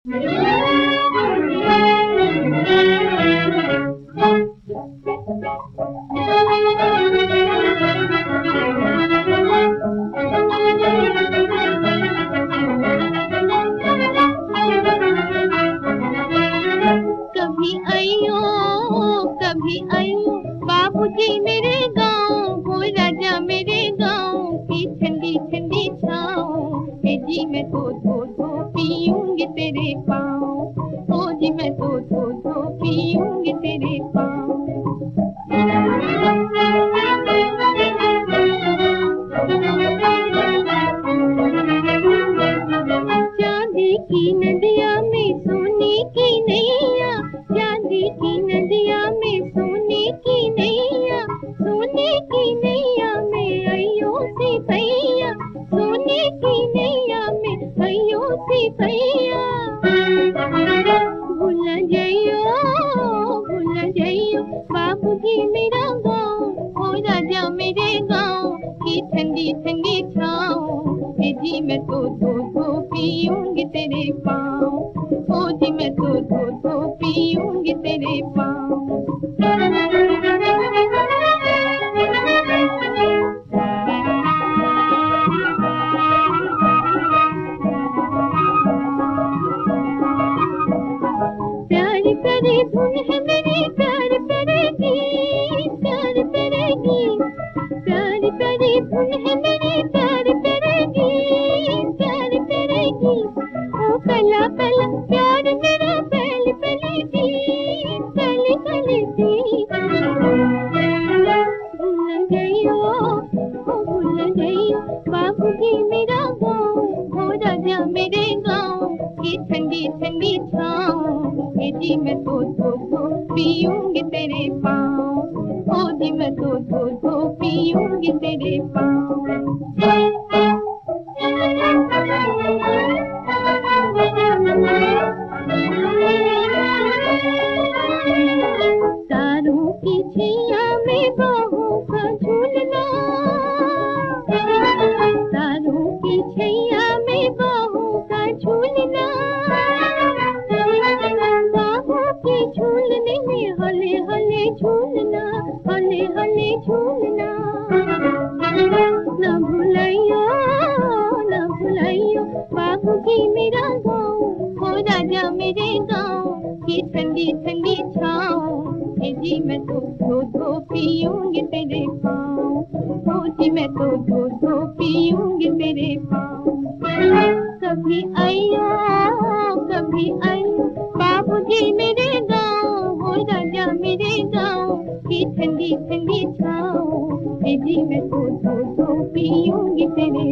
कभी आयो बाबूजी मेरे गाँव, हो राजा मेरे गाँव की ठंडी ठंडी छाँव। जी मैं तो धो पीऊंगी तेरे पाँव, ओ जी मैं तो धो पीऊंगी तेरे पाँव। चांदी की नदिया में सोने की नैया, चांदी की नदिया में सोने की नैया, सोने की नैया में अयो सिपैया, सोने की नैया में अयो सिपैया। भूल जाइयो बाबूजी मेरा गाँव, ओ राजा मेरे गाँव की ठंडी ठंडी छाँव। जी मैं तो धो पीऊंगी तेरे पाँव, ओ जी मैं तो धो पीऊंगी तेरे पाँव। प्यार करे धुन है मेरी, प्यार करेगी, प्यार करेगी, प्यार करे धुन है मेरी, प्यार करेगी, प्यार करेगी। ओ पला पला प्यार मेरा पहले पलेगी, पहले पलेगी। भूल गइयो बाबूजी मेरा गाँव, हो राजा मेरे गाँव की ठंडी ठंडी छाँव। जी मैं तो धो पीऊंगी तेरे पाँव, ओ जी मैं तो धो पीऊंगी तेरे पाँव। तारों की छैया में बाहों का झूलना, तारों की छैया में बाहों का झूलना, बाहों के झूलने में हले हले झूलना, हले हले झूलना। न भुलाइयो बाबूजी मेरा गाँव, हो राजा मेरे गाँव की ठंडी ठंडी छाँव। जी मैं तो धो पीऊंगी तेरे पाँव, ओ जी मैं तो धो पीऊंगी तेरे पाँव। कभी आइयो बाबूजी मेरे गाँव, हो राजा मेरे गाँव की ठंडी ठंडी छाँव। जी मैं तो धो पीऊंगी तेरे